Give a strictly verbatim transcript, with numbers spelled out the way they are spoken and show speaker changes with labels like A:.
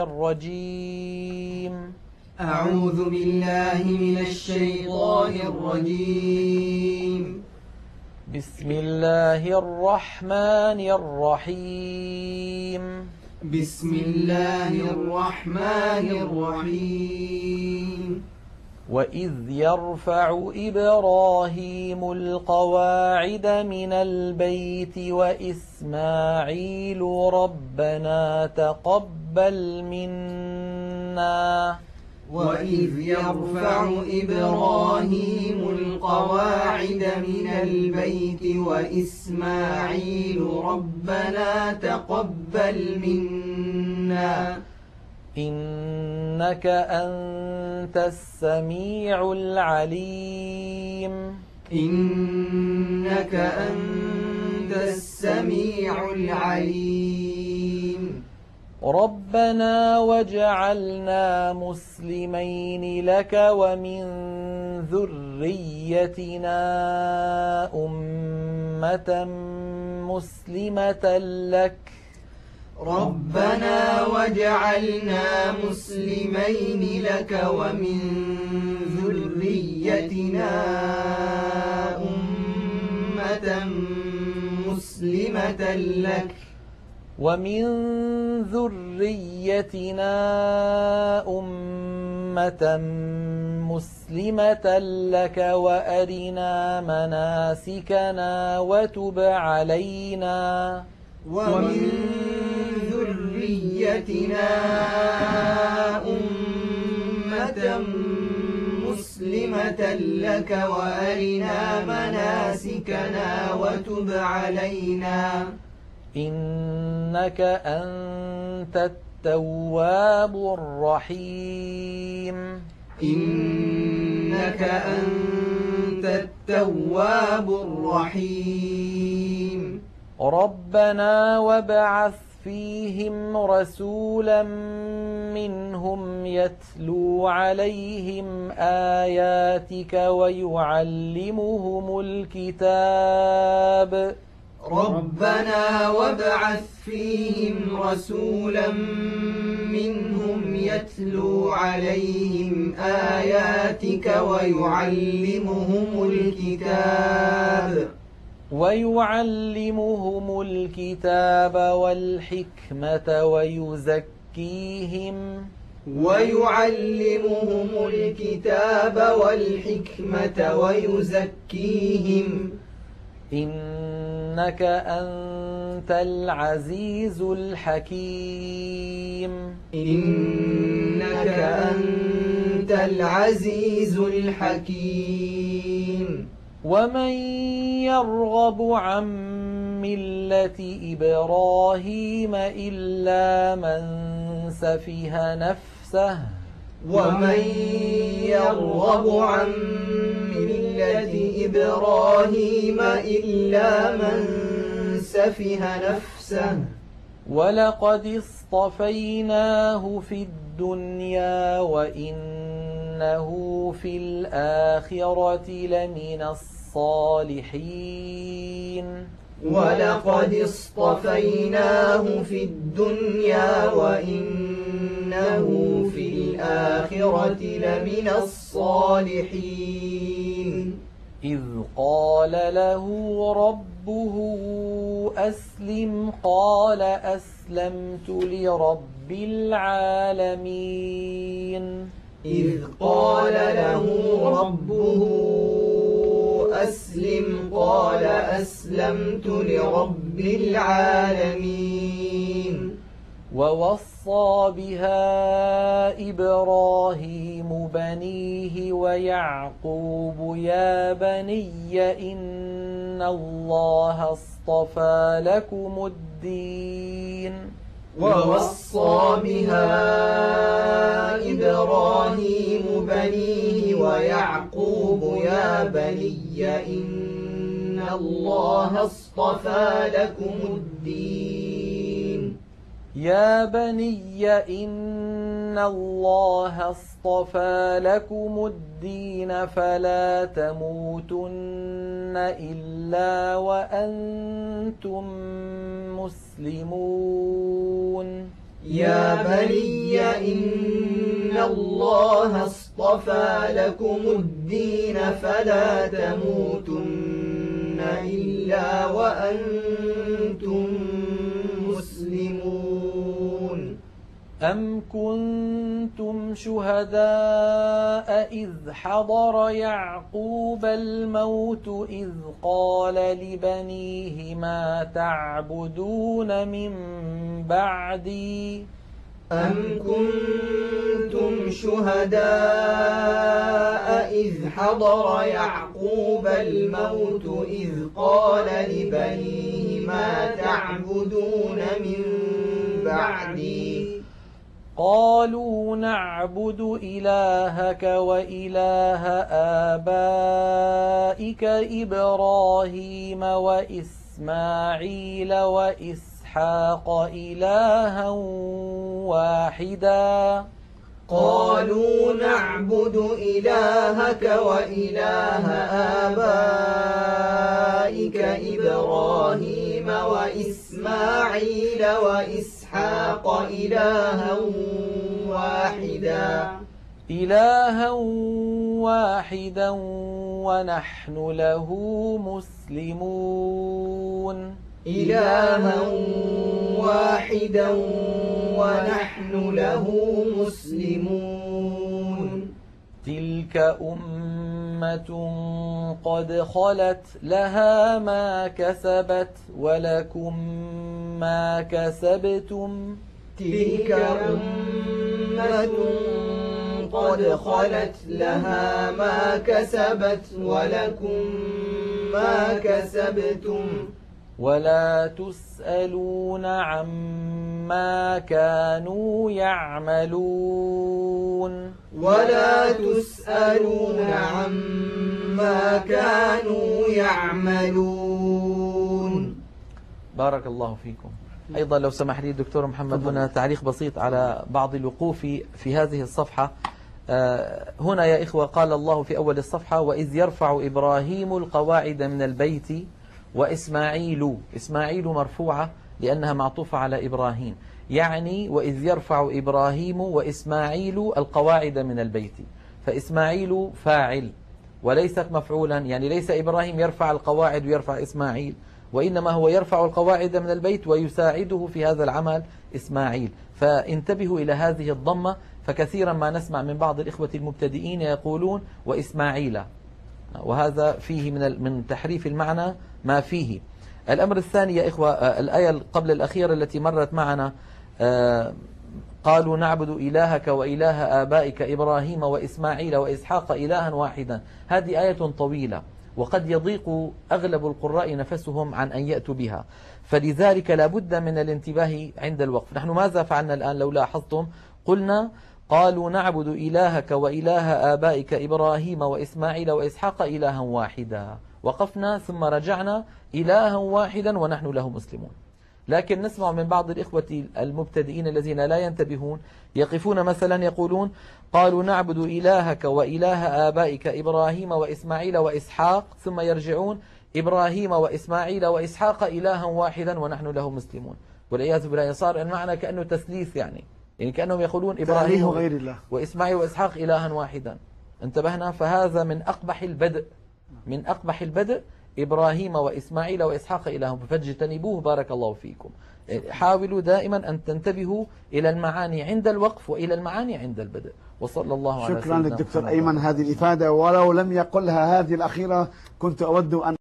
A: الرجيم.
B: أعوذ بالله من الشيطان الرجيم.
A: بسم الله الرحمن الرحيم.
B: بسم الله الرحمن الرحيم.
A: وإذ يرفع إبراهيم القواعد من البيت وإسماعيل ربنا تقبل منا.
B: وإذ يرفع إبراهيم القواعد من البيت وإسماعيل ربنا تقبل منا
A: إنك أنت السميع العليم.
B: إنك أنت السميع العليم.
A: ربنا واجعلنا مسلمين لك ومن ذريتنا أمة مسلمة لك.
B: ربنا واجعلنا مسلمين لك ومن ذريتنا أمة مسلمة لك
A: ومن ذريتنا أمة مسلمة لك وأرنا مناسكنا وتب علينا.
B: ومن ذريتنا أمة مسلمة لك وأرنا مناسكنا وتب علينا
A: إنك أنت التواب الرحيم.
B: إنك أنت التواب الرحيم.
A: ربنا وابعث فيهم رسولا منهم يتلو عليهم آياتك ويعلمهم الكتاب.
B: ربنا وابعث فيهم رسولا منهم يتلو عليهم آياتك ويعلمهم الكتاب
A: ويعلمهم الكتاب والحكمة ويزكيهم
B: ويعلمهم الكتاب والحكمة ويزكيهم
A: إنك أنت العزيز الحكيم.
B: إنك أنت العزيز الحكيم.
A: ومن يرغب عن ملة إبراهيم إلا من سفه نفسه.
B: ومن يرغب عن ملة إبراهيم إلا من سفه نفسه
A: ولقد اصطفيناه في الدنيا وإنه في الآخرة لمن الصالحين.
B: ولقد اصطفيناه في الدنيا وإنه في الآخرة لمن الصالحين.
A: إذ قال له ربه أسلم قال أسلمت لرب العالمين.
B: إذ قال له ربه أسلم قال أسلمت لرب العالمين.
A: ووصى بها إبراهيم بنيه ويعقوب يا بني إن الله اصطفى لكم الدين.
B: ووصى بها إبراهيم بنيه ويعقوب يا بني إن الله اصطفى لكم الدين.
A: يا بني إن الله اصطفى لكم الدين فلا تموتن إلا وأنتم مسلمون.
B: يا بني إن الله اصطفى لكم الدين فلا تموتن إلا وأنتم مسلمون.
A: أم كنتم شهداء إذ حضر يعقوب الموت إذ قال لبنيه ما تعبدون من بعدي
B: أم كنتم شهداء إذ حضر يعقوب الموت إذ قال لبنيه ما تعبدون من بعدي
A: قالوا نعبد إلهك وإله آبائك إبراهيم وإسماعيل وإسحاق إلها واحدا
B: قالوا نعبد إلهك وإله آبائك إبراهيم وإسماعيل وإسحاق إلها واحدا
A: إلها واحدا ونحن له مسلمون
B: إلها واحدا ونحن له مسلمون.
A: تلك أمة قد خلت لها ما كسبت ولكم ما كسبتم
B: تلك أمة قد خلت لها ما كسبت ولكم ما كسبتم
A: ولا تسألون عما كانوا يعملون
B: ولا تسألون عما كانوا يعملون.
A: بارك الله فيكم. أيضا لو سمح لي دكتور محمد هنا تعليق بسيط على بعض الوقوف في هذه الصفحة. هنا يا إخوة قال الله في أول الصفحة وإذ يرفع إبراهيم القواعد من البيت وإسماعيل. إسماعيل مرفوعة لأنها معطوفة على إبراهيم، يعني وإذ يرفع إبراهيم وإسماعيل القواعد من البيت، فإسماعيل فاعل وليست مفعولا، يعني ليس إبراهيم يرفع القواعد ويرفع إسماعيل، وإنما هو يرفع القواعد من البيت ويساعده في هذا العمل إسماعيل. فانتبهوا إلى هذه الضمة، فكثيرا ما نسمع من بعض الإخوة المبتدئين يقولون وإسماعيل، وهذا فيه من من تحريف المعنى ما فيه. الأمر الثاني يا إخوة، الآية قبل الأخيرة التي مرت معنا قالوا نعبد إلهك وإله آبائك إبراهيم وإسماعيل وإسحاق إلها واحدا. هذه آية طويلة وقد يضيق أغلب القراء نفسهم عن أن يأتوا بها، فلذلك لا بد من الانتباه عند الوقف. نحن ماذا فعلنا الآن لو لاحظتم؟ قلنا قالوا نعبد إلهك وإله آبائك إبراهيم وإسماعيل وإسحاق إلها واحدا، وقفنا ثم رجعنا إلها واحدا ونحن له مسلمون. لكن نسمع من بعض الإخوة المبتدئين الذين لا ينتبهون يقفون مثلا يقولون قالوا نعبد إلهك وإله آبائك إبراهيم وإسماعيل وإسحاق، ثم يرجعون إبراهيم وإسماعيل وإسحاق إلها واحدا ونحن له مسلمون، والعياذ بالله. صار المعنى كأنه تثليث، يعني يعني كأنهم يقولون إبراهيم غير الله وإسماعيل وإسحاق إلها واحدا. انتبهنا؟ فهذا من أقبح البدء، من أقبح البدء إبراهيم وإسماعيل وإسحاق إلههم، فاجتنبوه بارك الله فيكم. حاولوا دائما أن تنتبهوا إلى المعاني عند الوقف وإلى المعاني عند البدء. وصلى الله على سيدنا محمد.
C: شكرا للدكتور أيمن هذه الإفادة، ولو لم يقلها هذه الأخيرة كنت أود أن